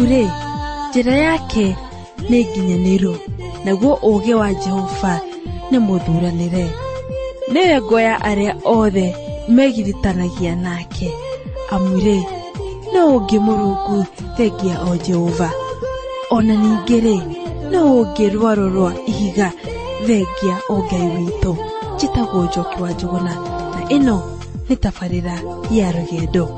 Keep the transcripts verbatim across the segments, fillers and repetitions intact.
Mũrungu-rĩ, njĩra yake nĩ nginyanĩru, naguo ũũgĩ wa Jehova nĩ mũthuranĩre. Nĩwe ngo ya arĩa othe megirithanagia nake, amu-rĩ, no ũngĩ Mũrungu thengia o Jehova. Ona ningĩ-rĩ, no ũngĩ rwaro rwa ihiga thengia o Ngai witũ. Njĩtagwo Njoki wa Njũgũna, na ĩno nĩ tabarĩra ya rũgendo.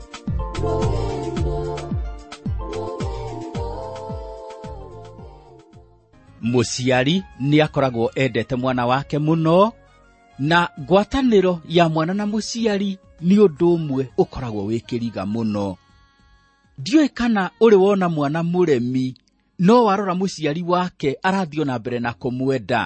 Mũciari nĩ akoragwo endete mwana wake mũno, na ngwatanĩro ya mwana na mũciari nĩ ũndũ ũmwe ũkoragwo wĩkĩriga mũno. Ndiũĩ kana ũrĩ wona mwana mũremi no warora mũciari wake arathiĩ na mbere na kũmwenda.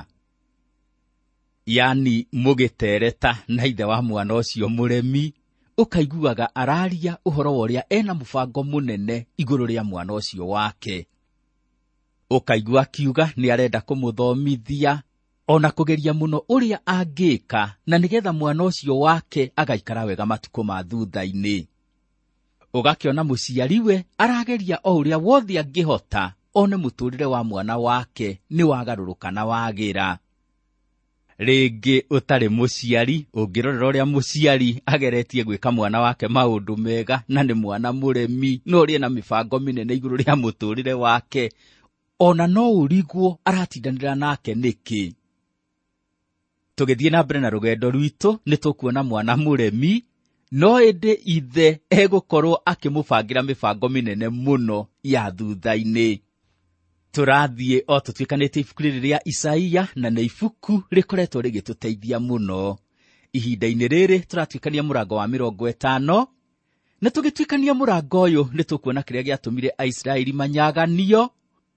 Yani mũgĩtereta na ithe wa mwana ũcio mũremi, ũkaiguaga araria ũhoro wa ũrĩa ena mũbango mũnene igũrũ rĩa mwana ũcio wake. Ũkaigua akiuga nĩ arenda kũmũthomithia, ona kũgeria mũno ũrĩa angĩka na nĩgetha mwana ũcio wake agaikara wega matukũ ma thutha-inĩ. Ũgakĩona mũciari we arageria o ũrĩa wothe angĩhota one mũtũrĩre wa mwana wake nĩ wagarũrũka na wagĩra. Rĩngĩ ũtarĩ mũciari, ũngĩrorera ũrĩa mũciari ageretie gwĩka mwana wake maũndũ mega na nĩ mwana mũremi, no ũrĩa na mĩbango mĩnene igũrũ rĩa mũtũrĩre wake, ona no ũrigwo aratindanĩra nake nĩkĩ. Tũgĩthiĩ na mbere na rũgendo rwitũ nĩ tũkuona mwana mũremi, no ĩndĩ ithe egũkorwo akĩmũbangira mĩbango mĩnene mũno ya thutha-inĩ. Tũrathiĩ o tũtuĩkanĩte ibuku rĩrĩ rĩa Isaia, na nĩ ibuku rĩkoretwo rĩgĩtũteithia mũno. Ihinda-inĩ rĩrĩ tũratuĩkania mũrango wa mĩrongo ĩtano, na tũgĩtuĩkania mũrango ũyũ nĩ tũkuona kĩrĩa gĩatũmire Aisiraeli manyaganio,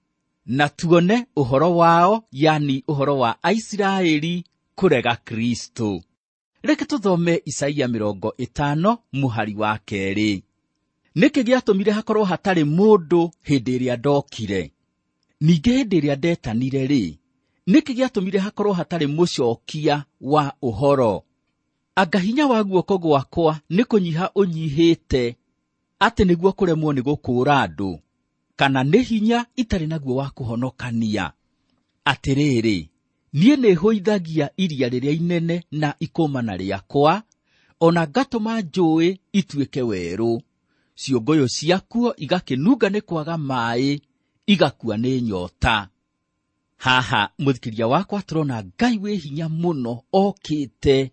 na tuone ũhoro wao, yani ũhoro wa Aisiraeli kũrega Kristo. Reke tũthome Isaia mĩrongo ĩtano mũhari wa kerĩ. Nĩkĩ gĩatũmire hakorwo hatarĩ mũndũ hĩndĩ ĩrĩa ndokire? Ningĩ hĩndĩ ĩrĩa ndetanire-rĩ, nĩkĩ gĩatũmire hakorwo hatarĩ mũcokia wa ũhoro? Anga hinya wa guoko gwakwa nĩ kũnyiha ũnyihĩte, atĩ nĩguo kũremwo nĩ gũkũũra andũ, kana nĩ hinya itarĩ naguo wa kũhonokania? Atĩrĩrĩ, niĩ nĩhũithagia iria rĩrĩa inene na ikũmana rĩakwa, ona ngatũma njũĩ ituĩke werũ. Ciũngũyũ ciakuo igakĩnunga nĩ kwaga maaĩ, igakua nĩ nyota. Haha mũthikĩria wakwa tũrona Ngai wĩ hinya mũno okĩte,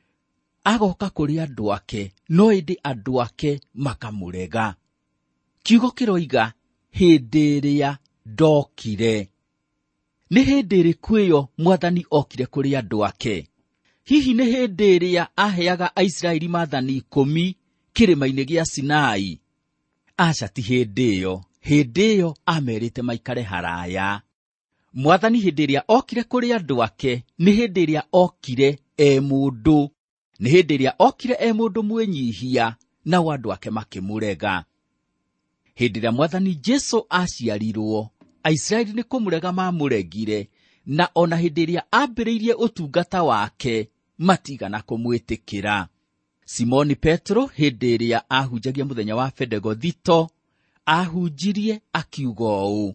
agoka kũrĩ andũ ake, no ĩndĩ andũ ake makamũrega. Kiugo kĩroiga hĩndĩ ĩrĩa ndokire. Nĩ hĩndĩ ĩrĩkũ ĩyo Mwathani okire kũrĩ andũ ake? Hihi nĩ hĩndĩ ĩrĩa aheaga Aisiraeli maathani ikũmi kĩrĩma-inĩ gĩa Sinai? Aca ti hĩndĩ ĩyo. Hĩndĩ ĩyo amerĩte maikare haraya. Mwathani hĩndĩ ĩrĩa okire kũrĩ andũ ake nĩ hĩndĩ ĩrĩa okire e mũndũ. Nĩ hĩndĩ ĩrĩa okire e mũndũ mwĩnyihia, nao andũ ake makĩmũrega. Hĩndĩ ĩrĩa Mwathani Jesũ aciarirwo, Aisiraeli nĩ kũmũrega mamũregire, na ona hĩndĩ ĩrĩa ambĩrĩirie ũtungata wake matigana kũmwĩtĩkĩra. Simoni Petro hĩndĩ ĩrĩa ahunjagia mũthenya wa Pentekothito, ahunjirie akiuga ũũ: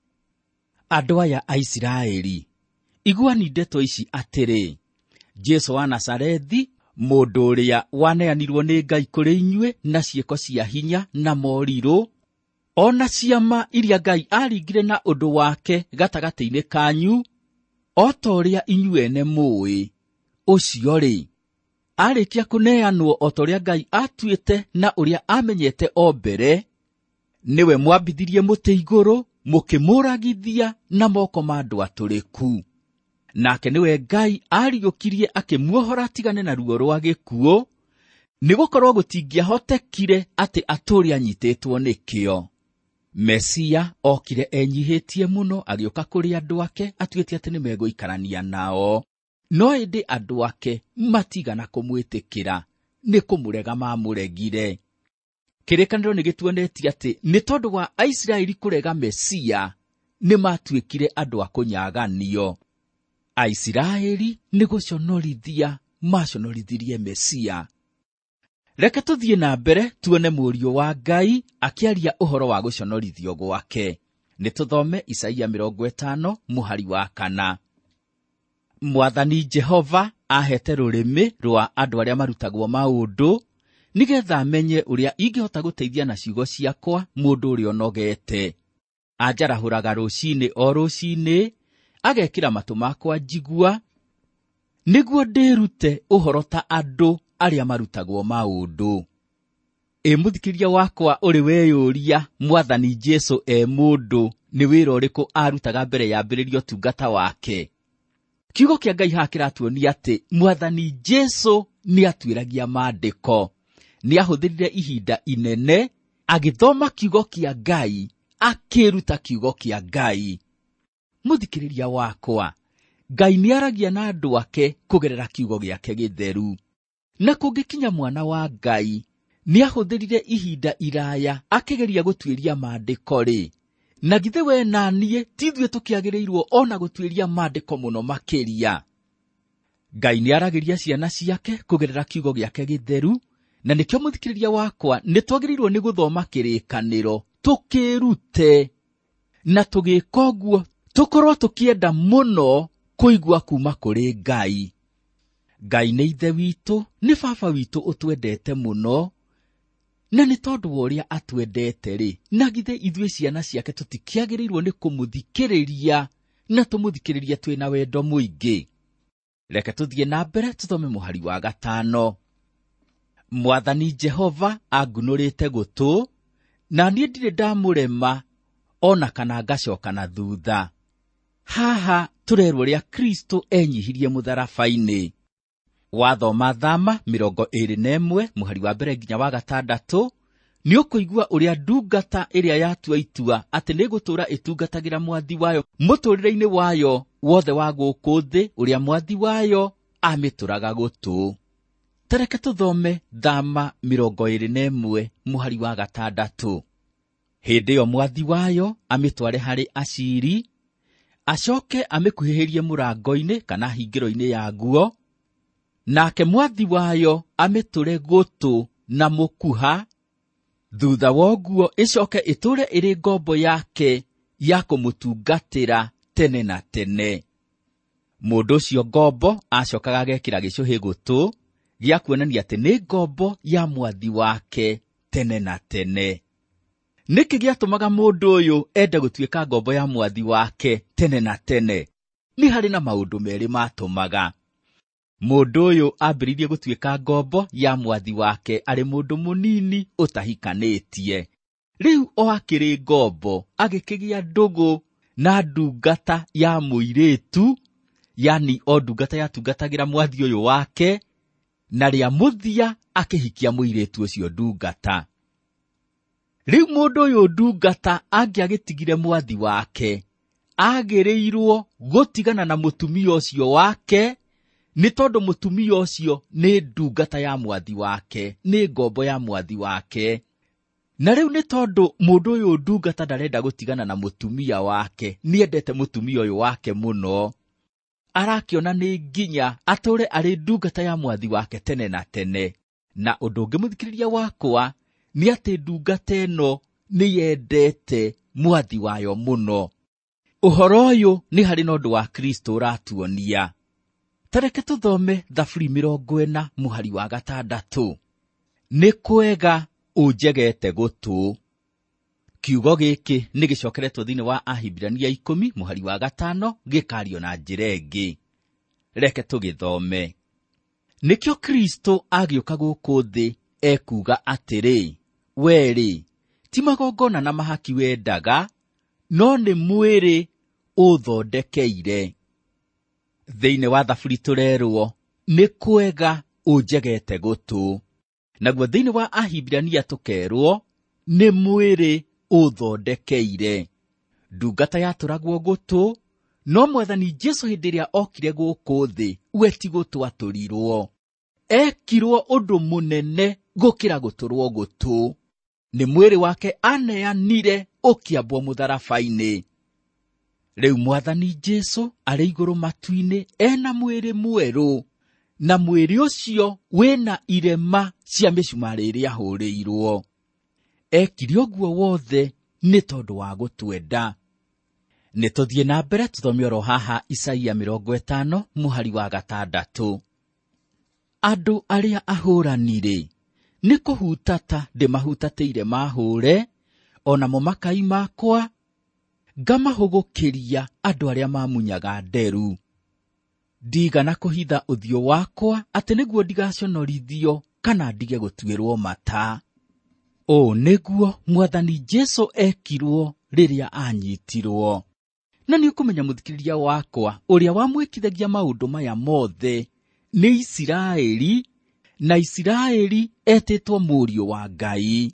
andũ aya a Isiraeli, iguani ndeto ici atĩrĩ, Jesũ wa Nazarethi, mũndũ ũrĩa waneanirwo nĩ Ngai kũrĩ inyuĩ na ciĩko cia hinya na morirũ, ona ciama iria Ngai aringire na ũndũ wake gatagatĩ-inĩ kanyu, o ta ũrĩa inyuĩ ene mũĩ. Ũcio-rĩ, arĩkia kũneanwo o ta ũrĩa Ngai atuĩte na ũrĩa amenyete o mbere, nĩwe mwambithirie mũtĩ igũrũ, mũkĩmũragithia na moko ma andũ atũrĩku. Nake nĩwe Ngai ariũkirie akĩmuohora atigane na ruo rwa gĩkuũ, nĩgũkorwo gũtingĩahotekire atĩ atũũre anyitĩtwo nĩkĩo. Mesia okire enyihĩtie mũno, agĩũka kũrĩ andũ ake atuĩte atĩ nĩmegũikarania nao, no ĩndĩ andũ ake matigana kũmwĩtĩkĩra, nĩ kũmũrega mamũregire. Kĩrĩkanĩro nĩ gĩtuonetie atĩ nĩ tondũ wa Aisiraeli kũrega Mesia nĩ matuĩkire andũ a kũnyaganio. Aisiraeli nĩ gũconorithia maconorithirie Mesia. Reke tuthiĩ na mbere tuone mũriũ wa Ngai akĩaria ũhoro wa gũconorithio gwake. Nĩ tũthome Isaia mĩrongo ĩtano mũhari wa kana. Mwathani Jehova ahete rũrĩmĩ rwa andũ arĩa marutagwo maũndũ, nĩgetha amenye ũrĩa ingĩhota gũteithia na ciugo ciakwa mũndũ ũrĩa onogete. Anjarahũraga rũcinĩ o rũcinĩ, agekĩra matũ makwa njigua, nĩguo ndĩrute ũhoro ta andũ arĩa marutagwo maũndũ. Ĩ mũthikĩria wakwa ũrĩ weyũria Mwathani Jesũ e mũndũ, nĩ wĩra ũrĩkũ arutaga mbere ya mbĩrĩrio tungata wake? Kiugo kĩa Ngai haha kĩratuonia atĩ Mwathani Jesũ nĩ atuĩragia maandĩko. Nĩ ahũthĩrire ihinda inene agĩthoma kiugo kĩa Ngai, akĩruta kiugo kĩa Ngai. Mũthikĩrĩria wakwa, Ngai nĩ aragia na andũ ake kũgerera kiugo gĩake gĩtheru. Na kũngĩkinya mwana wa Ngai nĩ ahũthĩrire ihinda iraya akĩgeria gũtuĩria maandĩko-rĩ, na githĩ we na niĩ tithuĩ tũkĩagĩrĩirwo ona gũtuĩria maandĩko mũno makĩria. Ngai nĩ aragĩria ciana ciake kũgerera kiugo gĩake gĩtheru, na nĩkĩo mũthikĩrĩria wakwa nĩ twagĩrĩirwo nĩ gũthoma kĩrĩkanĩro tũkĩrute, na tũgĩka ũguo tũkorwo tũkĩenda mũno kũigua kuma kũrĩ Ngai. Ngai nĩ ithe witũ, nĩ baba witũ ũtwendete mũno, na nĩ tondũ wa ũrĩa atwendete-rĩ, na githĩ ithuĩ ciana ciake tũtikĩagĩrĩirwo nĩ kũmũthikĩrĩria na tũmũthikĩrĩrie twĩ na wendo mũingĩ. Reke tũthiĩ na mbere tũthome mũhari wa gatano. Mwathani Jehova angunũrĩte gũtũ, na niĩ ndirĩ ndamũrema ona kana ngacoka na thutha. Haha tũrerwo ũrĩa Kristo enyihirie mũtharaba-inĩ. Wathoma Thama mĩrongo ĩĩrĩ na ĩmwe mũhari wa mbere nginya wa gatandatũ, nĩ ũkũigua ũrĩa ndungata ĩrĩa yatua itua atĩ nĩ gũtũũra ĩtungatagĩra mwathi wayo mũtũũrĩre-inĩ wayo wothe wa gũkũ thĩ, ũrĩa mwathi wayo amĩtũraga gũtũ. Tareke tũthome Thama mĩrongo ĩĩrĩ na ĩmwe mũhari wa gatandatũ. Hĩndĩ ĩyo mwathi wayo amĩtware harĩ aciri, acoke amĩkuhĩhĩrie mũrango-inĩ kana hingĩro-inĩ yaguo, nake mwathi wayo amĩtũre gũtũ na mũkuha. Thutha woguo ĩcoke ĩtũre ĩrĩ ngombo yake ya kũmũtungatĩra tene na tene. Mũndũ ũcio ngombo acokaga agekĩra gĩcũhĩ gũtũ gĩa kuonania atĩ nĩ ngombo ya mwathi wake tene na tene. Nĩkĩ gĩatũmaga mũndũ ũyũ ende gũtuĩka ngombo ya mwathi wake tene na tene? Nĩ harĩ na maũndũ merĩ matũmaga. Mũndũ ũyũ ambĩrĩirie gũtuĩka ngombo ya mwathi wake arĩ mũndũ mũnini ũtahikanĩtie. Rĩu o akĩrĩ ngombo agĩkĩgĩa ndũgũ na ndungata ya mũirĩtu, yani o ndungata yatungatagĩra mwathi ũyũ wake, na rĩa mũthia akĩhikia mũirĩtu ũcio ndungata. Rĩu mũndũ ũyũ ndungata angĩagĩtigire mwathi wake, agĩrĩirwo gũtigana na mũtumia ũcio wake, nĩ tondũ mũtumia ũcio nĩ ndungata ya mwathi wake, nĩ ngombo ya mwathi wake. Na rĩu nĩ tondũ mũndũ ũyũ ndungata ndarenda gũtigana na mũtumia wake, nĩendete mũtumia ũyũ wake mũno, arakĩona nĩ nginya atũre arĩ ndungata ya mwathi wake tene na tene. Na ũndũ ũngĩ mũthikĩrĩria wakwa nĩ atĩ ndungata ĩno nĩ yendete mwathi wayo mũno. Ũhoro ũyũ nĩ harĩ na ũndũ wa Kristo ũratuonia. Tareke tũthome Thaburi mĩrongo ĩna mũhari wa gatandatũ. Nĩ kwega ũnjegete gũtũ. Kiugo gĩkĩ nĩ gĩcokeretwo thĩinĩ wa Ahibirania ikũmi mũhari wa gatano, gĩkario na njĩra ĩngĩ. Reke tũgĩthome. Nĩkĩo Kristo agĩũka gũkũ thĩ ekuga atĩrĩ, wee-rĩ, ti magongona na mahaki wendaga, no nĩ mwĩrĩ ũthondekeire. Thĩinĩ wa Thaburi tũrerwo nĩ kwega ũnjegete gũtũ. Naguo thĩinĩ wa Ahibirania tũkerwo nĩ mwĩrĩ ũthondekeire. Ndungata yatũragwo gũtũ, no Mwathani Jesũ hĩndĩ ĩrĩa okire gũkũ thĩ, we ti gũtũ atũrirwo. Ekirwo ũndũ mũnene gũkĩra gũtũrwo gũtũ. Nĩ mwĩrĩ wake aneanire ũkĩambwo mũtharaba-inĩ. Rĩu Mwathani Jesũ arĩ igũrũ matu-inĩ ena mwĩrĩ mwerũ, na mwĩrĩ ũcio wĩna irema cia mĩcumarĩ ĩrĩa ahũrĩirwo. Ekire ũguo wothe nĩ tondũ wa gũtwenda. Nĩ tũthiĩ na mbere tũthome oro haha Isaia mĩrongo ĩtano mũhari wa gatandatũ. Andũ arĩa ahũranire nĩ kũhutata ndĩmahutatĩire mahũre, onamo makai makwa ngamahũgũkĩria andũ arĩa mamunyaga nderu. Ndigana kũhitha ũthiũ wakwa atĩ nĩguo ndigaconorithio kana ndige gũtuĩrwo mata. O nĩguo Mwathani Jesũ ekirwo rĩrĩa anyitirwo. Na nĩ ũkũmenya mũthikĩrĩria wakwa, ũrĩa wamwĩkithagia maũndũ maya mothe nĩ Isiraeli, na Isiraeli etĩtwo mũriũ wa Ngai.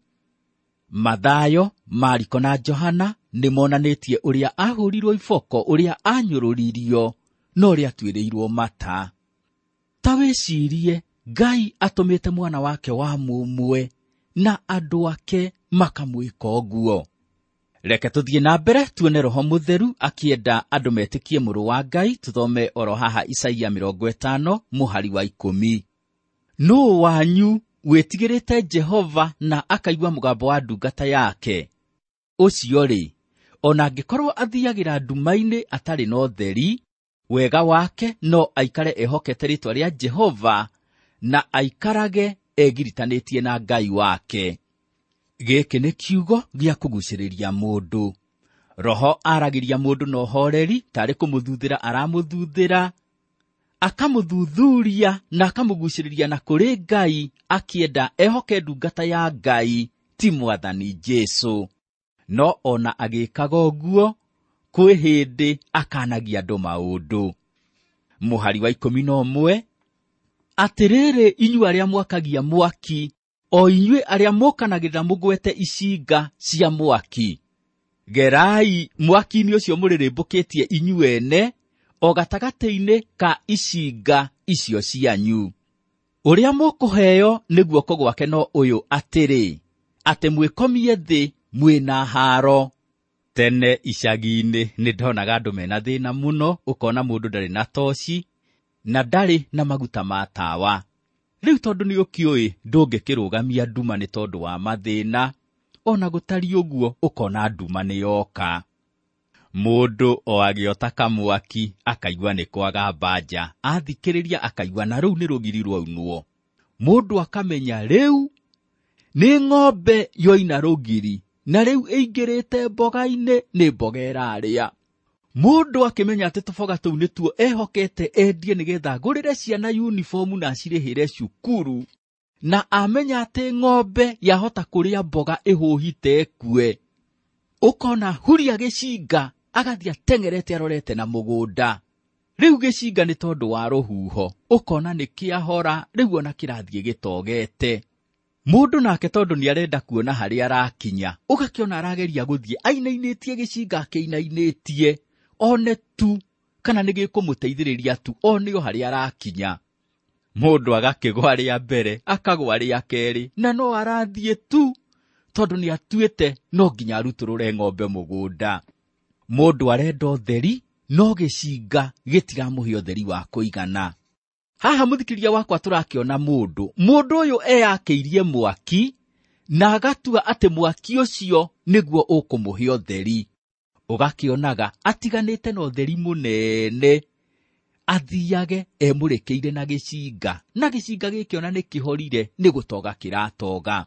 Mathayo, Mariko na Johana nĩ monanĩtie ũrĩa ahũrirwo iboko, ũrĩa anyũrũririo, na ũrĩa atuĩrĩirwo mata. Ta wĩcirie Ngai atũmĩte mwana wake wa mũmwe na andũ ake makamwĩka ũguo. Reke tũthiĩ na mbere tuone Roho Mũtheru akĩenda andũ metĩkie mũrũ wa Ngai. Tũthome oro haha Isaia mĩrongo ĩtano mũhari wa ikũmi. Nũũ wanyu wĩtigĩrĩte Jehova na akaigua mũgambo wa ndungata yake? Ũcio-rĩ, ona angĩkorwo athiagĩra nduma-inĩ atarĩ na ũtheri, wega wake no aikare ehokete rĩĩtwa rĩa Jehova, na aikarage egiritanĩtie na Ngai wake. Gĩkĩ nĩ kiugo gĩa kũgucĩrĩria mũndũ. Roho aragĩria mũndũ na ũhoreri, tarĩ kũmũthuthĩra aramũthuthĩra, akamũthuthuria na akamũgucĩrĩria na kũrĩ Ngai, akĩenda ehoke ndungata ya Ngai, ti Mwathani Jesũ. No ona agĩkaga ũguo, kwĩ hĩndĩ akanagia andũ maũndũ. Mũhari wa ikũmi na ũmwe. Atĩrĩrĩ inyuĩ arĩa mwakagia mwaki, o inyuĩ arĩa mũkanagĩrĩra mũgwete icinga cia mwaki, gerai mwaki-inĩ ũcio mũrĩrĩmbũkĩtie inyuĩ ene, o gatagatĩ-inĩ ka icinga icio cianyu. Ũrĩa mũkũheo nĩ guoko gwake no ũyũ atĩrĩ, atĩ mwĩkomie thĩ mwĩna haro. Tene icagi-inĩ nĩ ndonaga andũ mena thĩna mũno, ũkona mũndũ ndarĩ na toci na ndarĩ na maguta ma tawa. Rĩu tondũ nĩ ũkĩũĩ ndũngĩkĩrũgamia nduma nĩ tondũ wa mathĩna, ona gũtari ũguo ũkona nduma nĩ yoka. Mũndũ o agĩota kamwaki akaigua nĩ kwaga mbanja, athikĩrĩria akaigua na rĩu nĩ rũgiri rwaunwo. Mũndũ akamenya rĩu nĩ ng'ombe yoina rũgiri, na rĩu ĩingĩrĩte mboga-inĩ, nĩ mboga ĩrarĩa. Mũndũ akĩmenya atĩ tũboga tũu nĩtuo ehokete endie nĩgetha agũrĩre ciana uniform na cirĩhĩre cukuru, na amenya atĩ ng'ombe yahota kũrĩa mboga ĩhũhite kue. Ũkona huria gĩcinga agathiĩ ateng'erete arorete na mũgũnda. Rĩu gĩcinga nĩ tondũ wa rũhuho, ũkona nĩ kĩahora, rĩu ona kĩrathiĩ gĩtogete. Mũndũ nake tondũ nĩ arenda kuona harĩa arakinya, ũgakĩona arageria gũthiĩ ainainĩtie gĩcinga akĩinainĩtie, one tu kana nĩ gĩkũmũteithĩrĩria tu one o harĩa arakinya. Mũndũ agakĩgwa rĩa mbere, akagwa rĩa kerĩ, na no arathiĩ tu tondũ nĩ atuĩte no nginya arutũrũre ng'ombe mũgũnda. Mũndũ arenda ũtheri, no gĩcinga gĩtiramũhe ũtheri wa kũigana. Haha mũthikĩrĩria wakwa tũrakĩona mũndũ, mũndũ ũyũ eyakĩirie mwaki, na agatua atĩ mwaki ũcio nĩguo ũkũmũhe ũtheri. Ũgakĩonaga atiganĩte na ũtheri mũnene, athiage emũrĩkĩire na gĩcinga, na gĩcinga gĩkĩona nĩ kĩhorire, nĩ gũtoga kĩratoga.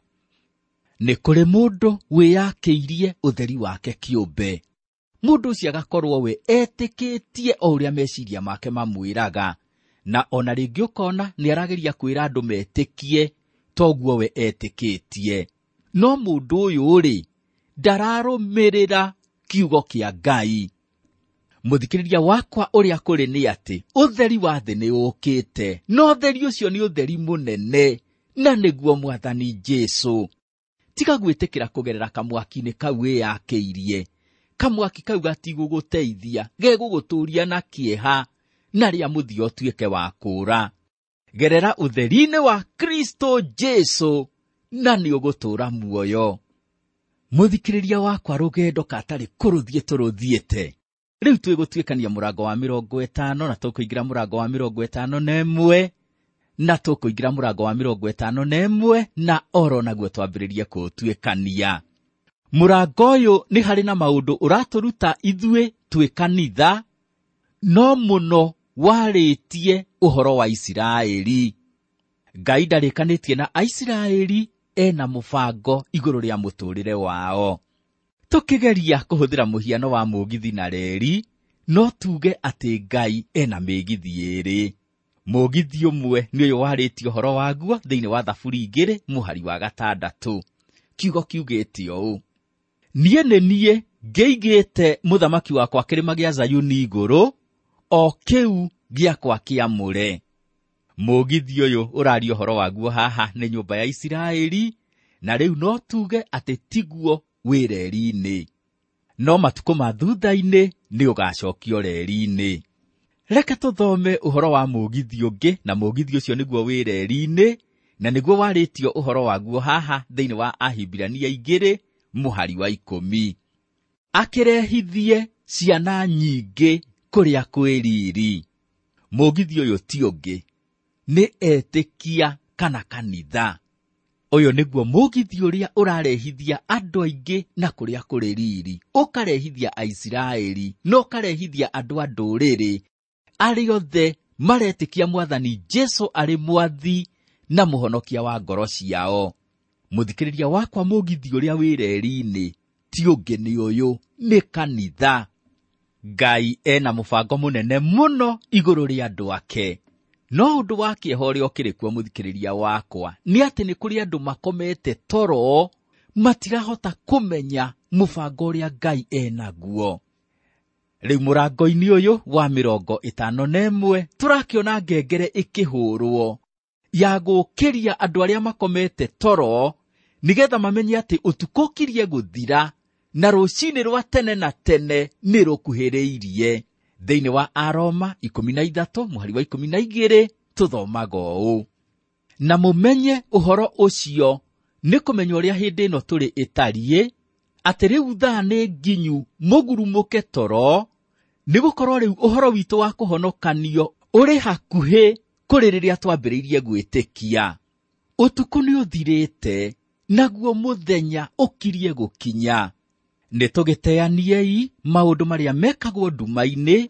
Nĩ kũrĩ mũndũ wĩyakĩirie ũtheri wake kĩũmbe. Mũndũ ũcio agakorwo we etĩkĩtie o ũrĩa meciria make mamwĩraga, na ona rĩngĩ ũkona nĩ arageria kwĩra andũ metĩkie, toguo we etĩkĩtie. No mũndũ ũyũ-rĩ, ndararũmĩrĩra kiugo kĩa Ngai. Mũthikĩrĩria wakwa ũrĩa kũrĩ nĩ atĩ, ũtheri wa thĩ nĩ ũkĩte, no ũtheri ũcio nĩ ũtheri mũnene, na nĩguo Mwathani Jesũ. Tiga gwĩtĩkĩra kũgerera kamwaki-inĩ kau wĩyakĩirie. Kamwaki kau gatigũgũteithia, gegũgũtũria na kĩeha, na rĩa mũthia ũtuĩke wa kũũra. Gerera ũtheri-inĩ wa Kristo Jesũ, na nĩ ũgũtũũra muoyo. Mũthikĩrĩria wakwa, rũgendo katarĩ kũrũthiĩ tũrũthiĩte. Rĩu twĩgũtuĩkania mũrango wa mĩrongo ĩtano na tũkũingĩra mũrango wa mĩrongo ĩtano na ĩmwe, na tũkũingĩra mũrango wa mĩrongo ĩtano na ĩmwe na oro naguo twambĩrĩrie kũũtuĩkania. Mũrango ũyũ nĩ harĩ na maũndũ ũratũruta ithuĩ twĩ kanitha, no mũno warĩtie ũhoro wa Isiraeli. Ngai ndarĩkanĩtie na Aisiraeli, ena mũbango igũrũ rĩa mũtũrĩre wao. Tũkĩgeria kũhũthĩra mũhiano wa mũgithi na reri, no tuge atĩ Ngai ena mĩgithi ĩrĩ. Mũgithi ũmwe nĩ ũyũ warĩtio ũhoro waguo thĩinĩ wa Thaburi igĩrĩ mũhari wa gatandatũ. Kiugo kiugĩte ũũ: niĩ nĩ niĩ ngĩigĩte mũthamaki wakwa kĩrĩma gĩa Zayuni igũrũ, o kĩu gĩakwa kĩamũre. Mũgithi ũyũ ũraria ũhoro waguo haha nĩ nyũmba ya Isiraeli, na rĩu no tuge atĩ tiguo wĩ reri-inĩ, no matukũ ma thutha-inĩ nĩ ũgacokio reri-inĩ. Reke tũthome ũhoro wa mũgithi ũngĩ, na mũgithi ũcio nĩguo wĩ reri-inĩ, na nĩguo warĩtio ũhoro waguo haha thĩinĩ wa Ahibirania igĩrĩ mũhari wa ikũmi. Akĩrehithie ciana nyingĩ kũrĩa kwĩ riri. Mũgithi ũyũ ti ũngĩ, nĩ etĩkia kana kanitha. Ũyũ nĩguo mũgithi ũrĩa ũrarehithia andũ aingĩ na kũrĩa kũrĩ riri, ũkarehithia Aisiraeli, no ũkarehithia andũ a ndũrĩrĩ, arĩ othe maretĩkia Mwathani Jesũ arĩ mwathi na mũhonokia wa ngoro ciao. Mũthikĩrĩria wakwa, mũgithi ũrĩa wĩ reri-inĩ ti ũngĩ nĩ ũyũ, nĩ kanitha. Ngai ena mũbango mũnene mũno igũrũ rĩa andũ ake. No ũndũ wa kĩeho ũrĩa ũkĩrĩ kuo, mũthikĩrĩria wakwa, nĩ atĩ nĩ kũrĩ andũ makomete toro, matirahota kũmenya mũbango ũrĩa Ngai enaguo. Rĩu mũrango-inĩ ũyũ wa mĩrongo ĩtano na ĩmwe tũrakĩona ngengere ĩkĩhũrwo ya gũũkĩria andũ arĩa makomete toro, nĩgetha mamenye atĩ ũtukũ ũkirie gũthira na rũciinĩ rwa tene na tene nĩ rũkuhĩrĩirie. Thĩinĩ wa Aroma ikũmi na ithatũ mũhari wa ikũmi na igĩrĩ tũthomaga ũũ: na mũmenye ũhoro ũcio nĩ kũmenya ũrĩa hĩndĩ ĩno tũrĩ ĩtariĩ, atĩ rĩu thaa nĩ nginyu mũgurumũke toro, nĩ gũkorwo rĩu ũhoro witũ wa kũhonokanio ũrĩ hakuhĩ kũrĩ rĩrĩa twambĩrĩirie gwĩtĩkia. Ũtukũ nĩ ũthirĩte, naguo mũthenya ũkirie gũkinya. Nĩ tũgĩteaniei maũndũ marĩa mekagwo nduma-inĩ,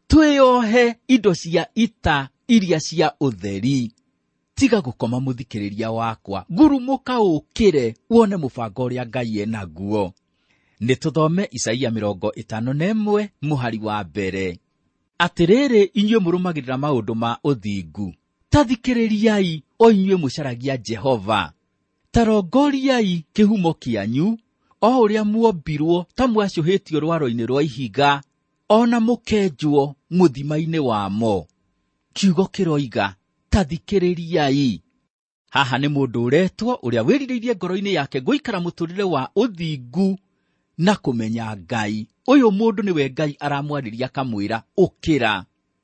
twĩohe indo cia ita iria cia ũtheri. Tiga gũkoma, mũthikĩrĩria wakwa, gurumũka ũkĩre wone mũbango ũrĩa Ngai enaguo. Nĩ tũthome Isaia mĩrongo ĩtano na ĩmwe mũhari wa mbere. Atĩrĩrĩ, inyuĩ mũrũmagĩrĩra maũndũ ma ũthingu, ta thikĩrĩriai o inyuĩ mũcaragia Jehova. Ta rongoriai kĩhumo kĩanyu, o ũrĩa muombirwo ta mwacũhĩtio rwaro-inĩ rwa ihiga, ona mũkenjwo mũthima-inĩ wamo. Kiugo kĩroiga, ta thikĩrĩriai. Haha nĩ mũndũ ũretwo ũrĩa wĩrirĩirie ngoro-inĩ yake gũikara mũtũrĩre wa ũthingu na kũmenya Ngai. Ũyũ mũndũ nĩwe Ngai aramwarĩria akamwĩra, ũkĩra,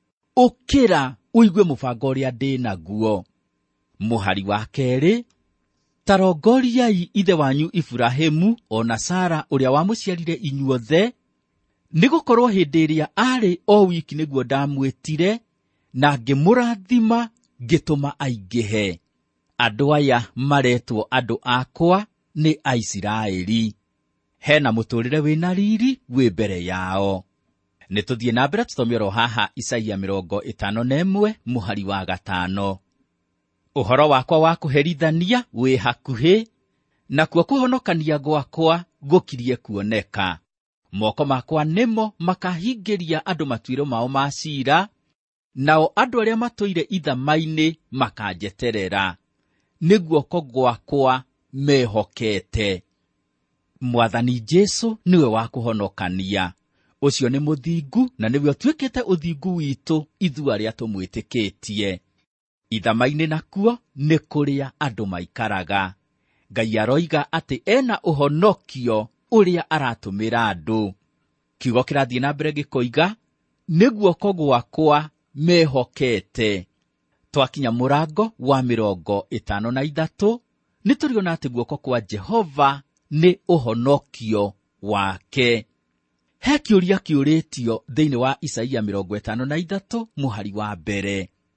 ũkĩra ũigue mũbango ũrĩa ndĩ naguo. Mũhari wa kerĩ, ta rongoriai ithe wanyu Iburahĩmu, ona Sara ũrĩa wamũciarire inyuothe, nĩ gũkorwo hĩndĩ ĩrĩa arĩ o wiki nĩguo ndamwĩtire, na ngĩmũrathima ngĩtũma aingĩhe. Andũ aya maretwo andũ akwa nĩ Aisiraeli. Hena mũtũrĩre wĩna riri wĩ mbere yao. Nĩ tũthiĩ na mbere tũthome oro haha Isaia mĩrongo ĩtano na ĩmwe mũhari wa gatano. Ũhoro wakwa wa kũherithania wĩ hakuhĩ, nakuo kũhonokania gwakwa gũkirie kuoneka. Moko makwa nĩmo makahingĩria andũ matuĩro mao ma ciira, nao andũ arĩa matũire ithama-inĩ makanjeterera. Nĩ guoko gwakwa mehokete. Mwathani Jesũ niwe wa kũhonokania. Ũcio nĩ mũthingu, na nĩwe ũtuĩkĩte ũthingu witũ ithuĩ arĩa tũmwĩtĩkĩtie. Ithama-inĩ nakuo nĩ kũrĩa andũ maikaraga. Ngai aroiga atĩ ena ũhonokio ũrĩa aratũmĩra andũ. Kiugo kĩrathiĩ na mbere gĩkoiga, nĩ guoko gwakwa mehokete. Twakinya mũrango wa mĩrongo ĩtano na ithatũ, nĩ tũrĩona atĩ guoko kwa Jehova nĩ ũhonokio wake. He kĩũria kĩũrĩtio thĩinĩ wa Isaia mĩrongo ĩtano na ithatũ mũhari wa mbere.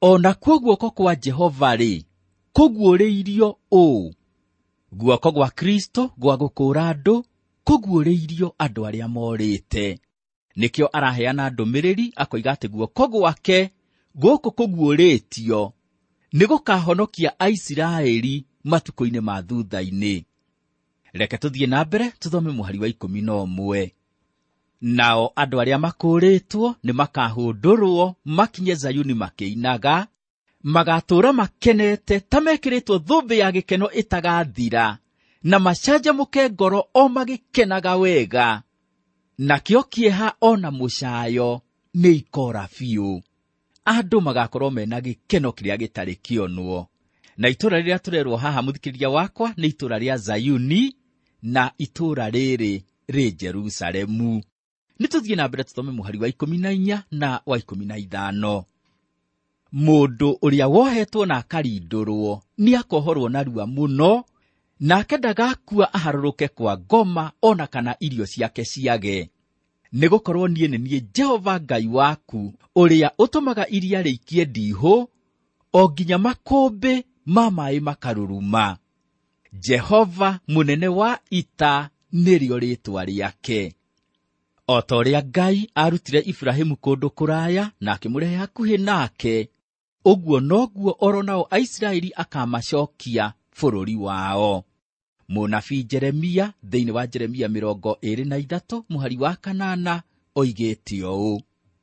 ona kuo guoko kwa Jehova-rĩ, kũguũrĩirio ũũ. Guoko gwa Kristo gwa gũkũũra andũ, kũguũrĩirio andũ arĩa morĩte. Nĩkĩo araheana ndũmĩrĩri akoiga atĩ guoko gwake gũkũ kũguũrĩtio nĩ gũkahonokia Aisiraeli matukũ-inĩ ma thutha-inĩ. Reke tũthiĩ na mbere tũthome mũhari wa ikũmi na ũmwe. Nao andũ arĩa makũũrĩtwo nĩ makahũndũrwo makinye Zayuni makĩinaga, magatũũra makenete ta mekĩrĩtwo thũmbĩ ya gĩkeno ĩtagathira, na macanjamũke ngoro o magĩkenaga wega. Nakĩo kĩeha ona mũcayo nĩ ikora biũ. Andũ magakorwo mena gĩkeno kĩrĩa gĩtarĩ kĩonwo. Na itũũra rĩrĩa tũrerwo haha mũthikĩrĩria wakwa nĩ itũũra rĩa Zayuni, na itũũra rĩrĩ rĩ Jerusalemu. Nĩtũthiĩ na mbere tũthome mũhari wa ikũmi na inya na wa ikũmi na ithano. Mũndũ ũrĩa wohetwo na akarindũrwo nĩ akohorwo narua mũno, nake ndagakua aharũrũke kwa ngoma ona kana irio ciake ciage. Nĩgũkorwo niĩ nĩ niĩ Jehova Ngai waku, ũrĩa ũtũmaga iria rĩikie ndiihũ, o nginya makũmbĩ ma maaĩ makaruruma. Jehova mũnene wa ita nĩrĩo rĩĩtwa rĩake. O ta ũrĩa Ngai arutire Ibrahimu kũndũ kũraya na akĩmũrehe hakuhĩ nake, ũguo noguo oro nao Aisiraeli akamacokia bũrũri wao. Mũnabii Jeremia thĩinĩ wa Jeremia mĩrongo ĩĩrĩ na ithatũ mũhari wa kanana oigĩte ũũ: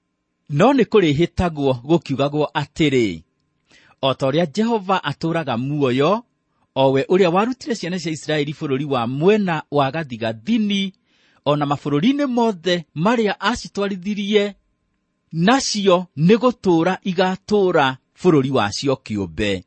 no nĩ kũrĩhĩtagwo gũkiugagwo atĩrĩ, o ta ũrĩa Jehova atũũraga muoyo, o we ũrĩa warutire ciana cia Isiraeli bũrũri wa mwena wa gathigathini, ona mabũrũri-inĩ mothe marĩa acitwarithirie, nacio nĩ gũtũũra igatũũra bũrũri wacio kĩũmbe.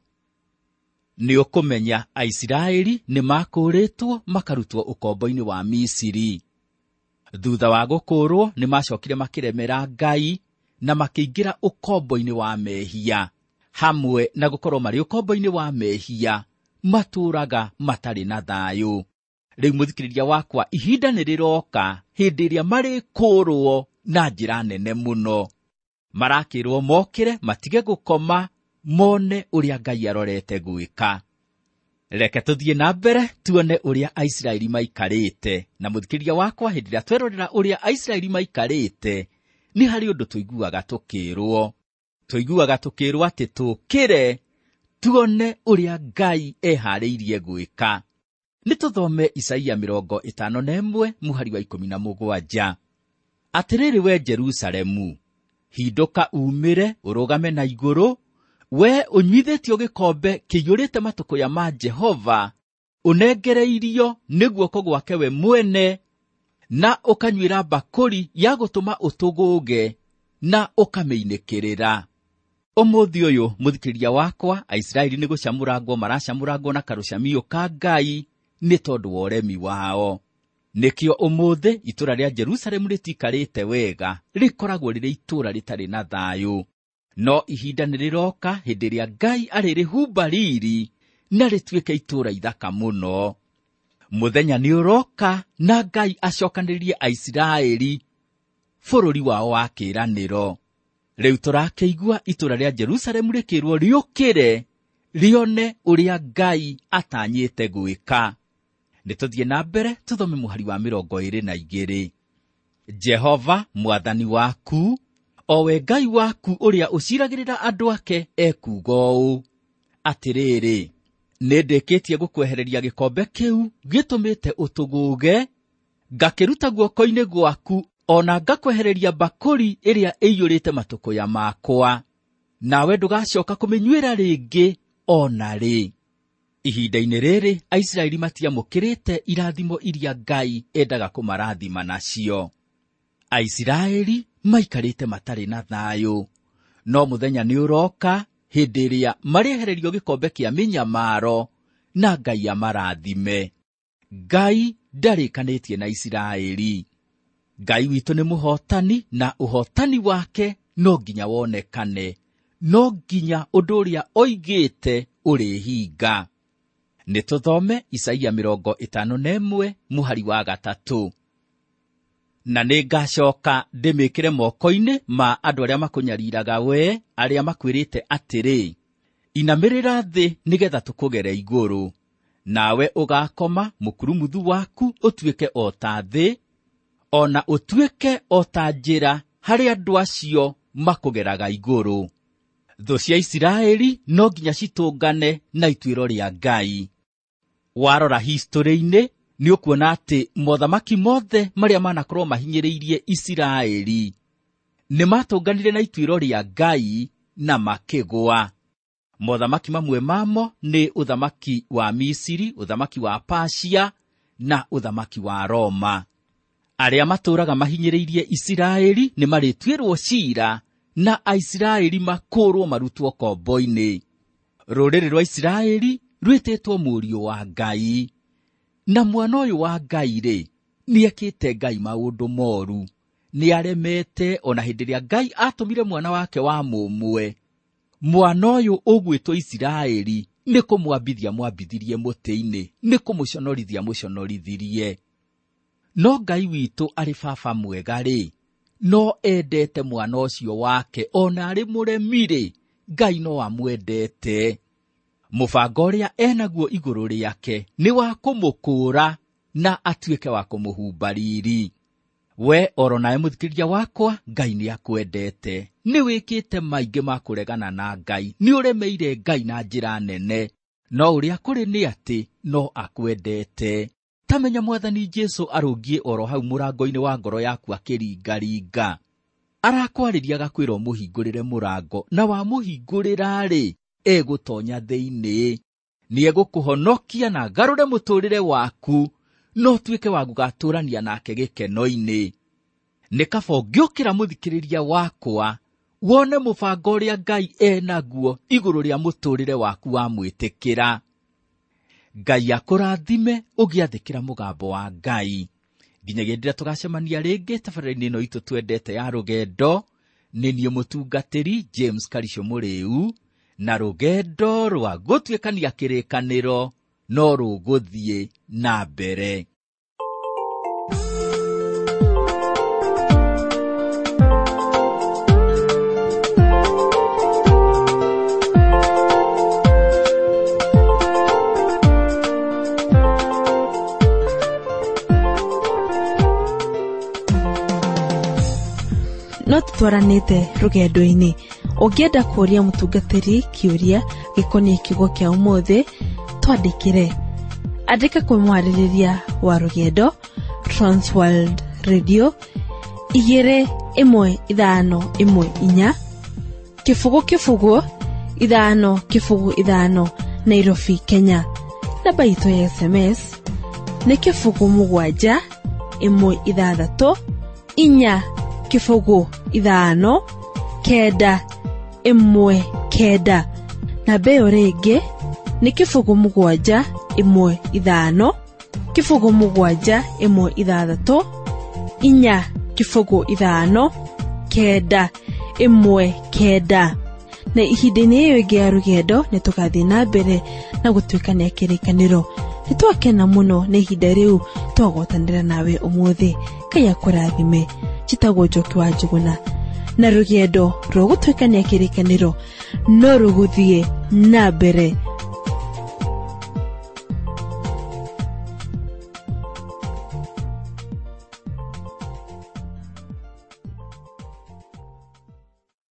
Nĩ ũkũmenya Aisiraeli nĩ makũũrĩtwo makarutwo ũkombo-inĩ wa Misiri. Thutha wa gũkũũrwo nĩ macokire makĩremera Ngai na makĩingĩra ũkombo-inĩ wa mehia. Hamwe na gũkorwo marĩ ũkombo-inĩ wa mehia, matũũraga matarĩ na thayũ. Rĩu mũthikĩrĩria wakwa, ihinda nĩ rĩroka hĩndĩ ĩrĩa marĩkũũrwo na njĩra nene mũno. Marakĩrwo mokĩre matige gũkoma, mone ũrĩa Ngai arorete gwĩka. Reke tũthiĩ na mbere tuone ũrĩa Aisiraeli maikarĩte. Na mũthikĩrĩria wakwa, hĩndĩ ĩrĩa twerorera ũrĩa Aisiraeli maikarĩte, nĩ harĩ ũndũ tũiguaga tũkĩrwo. Tũiguaga tũkĩrwo atĩ tũkĩre tuone ũrĩa Ngai eharĩirie gwĩka. Nĩtũthome Isaia mĩrongo ĩtano na ĩmwe mũhari wa ikũmi na mũgwanja. Atĩrĩrĩ we Jerusalemu, hindũka umĩre ũrũgame na igũrũ, we ũnyuithĩtio gĩkombe kĩiyũrĩte matũkũya ma Jehova, ũnengereirio nĩ guoko gwake we mwene, na ũkanyuĩra mbakũri ya gũtũma ũtũgũge, na ũkamĩinĩkĩrĩra. Ũmũthĩ ũyũ mũthikĩrĩria wakwa, Aisiraeli nĩ gũcamũrangwo maracamũrangwo na karũcamio ka Ngai nĩ tondũ wa ũremi wao. Nĩkĩo ũmũthĩ itũũra rĩa Jerusalemu rĩtikarĩte wega, rĩkoragwo rĩrĩ itũũra rĩtarĩ na thayũ. No ihinda nĩ rĩroka hĩndĩ ĩrĩa Ngai arĩrĩhumba riri na rĩtuĩke itũũra ithaka mũno. Mũthenya nĩ ũroka na Ngai acokanĩrĩrie Aisiraeli bũrũri wao wa kĩĩranĩro. Rĩu tũrakĩigua itũũra rĩa Jerusalemu rĩkĩrwo rĩũkĩre rĩone ũrĩa Ngai atanyĩte gwĩka. Nĩtũthiĩ na mbere tũthome mũhari wa mĩrongo ĩĩrĩ na igĩrĩ. Jehova mwathani waku, o we Ngai waku ũrĩa ũciragĩrĩra andũ ake, ekuuga ũũ atĩrĩrĩ: nĩndĩkĩtie gũkwehereria gĩkombe kĩu gĩtũmĩte ũtũgũge, ngakĩruta guoko-inĩ gwaku, ona ngakwehereria mbakũri ĩrĩa ĩiyũrĩte matũkũya makwa, nawe ndũgacooka kũmĩnyuĩra rĩngĩ ona rĩ. Ihinda-inĩ rĩrĩ Aisiraeli matiamũkĩrĩte irathimo iria Ngai endaga kũmarathima nacio. Aisiraeli maikarĩte matarĩ na thayũ, no mũthenya nĩ ũroka hĩndĩ ĩrĩa marĩehererio gĩkombe kĩa mĩnyamaro na Ngai amarathime. Ngai ndarĩkanĩtie na Isiraeli. Ngai witũ nĩ mũhotani, na ũhotani wake no nginya wonekane, no nginya ũndũ ũrĩa oigĩte ũrĩhinga. Nĩtũthome Isaia mĩrongo ĩtano na ĩmwe mũhari wa gatatũ. na nĩngacoka ndĩmĩkĩre moko-inĩ ma andũ arĩa makũnyariraga we, arĩa makwĩrĩte atĩrĩ, inamĩrĩra thĩ nĩgetha tũkũgere igũrũ, nawe ũgakoma mũkurumuthu waku ũtuĩke o ta thĩ, ona ũtuĩke o ta njĩra harĩ andũ acio makũgeraga igũrũ. Thũ cia Isiraeli no nginya citũngane na ituĩro rĩa Ngai. Warora history-inĩ nĩ ũkuona atĩ mothamaki mothe marĩa manakorwo mahinyĩrĩirie Isiraeli nĩ matũnganire na ituĩro rĩa Ngai na makĩgwa. Mothamaki mamwe mamo nĩ ũthamaki wa Misiri, ũthamaki wa Persia na ũthamaki wa Roma. Arĩa matũraga mahinyĩrĩirie Isiraeli nĩ marĩtuĩrwo ciira na Aisiraeli makũrwo marutwo kombo-inĩ. Rũrĩrĩ rwa Isiraeli rwĩtĩtwo mũriũ wa Ngai. Na mwana ũyũ wa Ngai-rĩ, nĩekĩte Ngai maũndũ moru. Nĩaremete ona hĩndĩ ĩrĩa Ngai atũmire mwana wake wa mũmwe. Mwana ũyũ ũgwĩtwo Isiraeli nĩ kũmwambithia mwambithirie mũtĩ-inĩ, nĩ kũmũconorithia mũconorithirie. No Ngai witũ arĩ baba mwega-rĩ, no endete mwana ũcio wake, ona arĩ mũremi-rĩ, Ngai no amwendete. Mũbango ũrĩa enaguo igũrũ rĩake nĩ wa kũmũkũũra na atuĩke wa kũmũhumba riri. We oro nawe mũthikĩrĩria wakwa, Ngai nĩ akwendete. Nĩ wĩkĩte maingĩ ma kũregana na Ngai, nĩ ũremeire Ngai na njĩra nene, no ũrĩa kũrĩ nĩ atĩ no akwendete. Tamenya Mwathani Jesũ arũngiĩ oro hau mũrango-inĩ wa ngoro yaku akĩringaringa. Arakwarĩria agakwĩra mũhingũrĩre mũrango, na wa mũhingũrĩra-rĩ, egũtonya thĩinĩ. Nĩ egũkũhonokia na garũre mũtũrĩre waku, no tuĩke wa gũgatũrania nake gĩkeno-inĩ. Nĩ kaba ũngĩũkĩra mũthikĩrĩria wakwa, wone mũbango ũrĩa Ngai enaguo igũrũ rĩa mũtũrĩre waku wa mwĩtĩkĩra. Ngai akũrathime ũgĩathĩkĩra mũgambo wa Ngai. Nginyagia rĩrĩa tũgacemania rĩngĩ tabarĩra-inĩ ĩno itũ twendete ya rũgendo, nĩ niĩ mũtungatĩri James Karicio Mũrĩu, na rũgendo rwa gũtuĩkania kĩrĩkanĩro no rũgũthiĩ na mbere. No tũtwaranĩte rũgendo-inĩ. Ũngĩenda kũũria mũtungatĩri kĩũria gĩkoniĩ kiugo kĩa ũmũthĩ, twandĩkĩre. Andĩka kwĩ mwarĩrĩria wa rũgendo, Transworld Radio, igĩrĩ ĩmwe ithano ĩmwe inya, kĩbũgũ kĩbũgũ ithano kĩbũgũ ithano, Nairobi, Kenya. Namba itũ ya S M S nĩ kĩbũgũ mũgwanja ĩmwe ithathatũ inya kĩbũgũ ithano kenda ĩmwe kenda. Namba ĩyo rĩngĩ nĩ kĩbũgũ mũgwanja ĩmwe ithano kĩbũgũ mũgwanja ĩmwe ithathatũ inya kĩbũgũ ithano kenda ĩmwe kenda. Na ihinda-inĩ ĩyo ĩngĩ ya rũgendo nĩ tũgathiĩ na mbere na gũtuĩkania kĩrĩkanĩro. Nĩ twakena mũno nĩ ihinda rĩu twagwatanĩra nawe ũmũthĩ. Ngai akũrathime. Njĩtagwo Njoki wa Njuguna, na rũgendo rwa gũtuĩkania kĩrĩkanĩro no rũgũthiĩ na mbere.